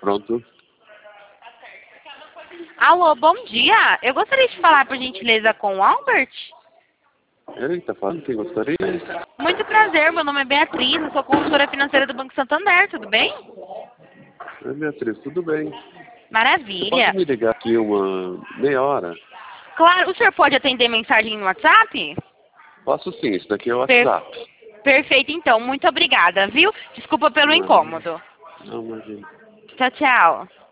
Pronto. Alô, bom dia. Eu gostaria de falar, por gentileza, com o Albert. Ele tá falando quem gostaria? Muito prazer, meu nome é Beatriz, eu sou consultora financeira do Banco Santander, tudo bem? Oi, Beatriz, tudo bem? Você Maravilha. pode me ligar aqui uma meia hora? Claro, o senhor pode atender mensagem no WhatsApp? Posso sim, isso daqui é o WhatsApp. Perfeito, então. Muito obrigada, viu? Desculpa pelo Não, incômodo. não, imagina. Tchau, tchau.